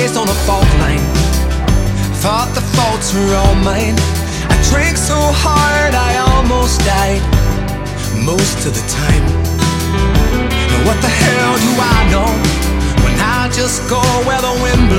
raised on a fault line. Thought the faults were all mine. I drank so hard I almost died most of the time. Now what the hell do I know when I just go where the wind blows?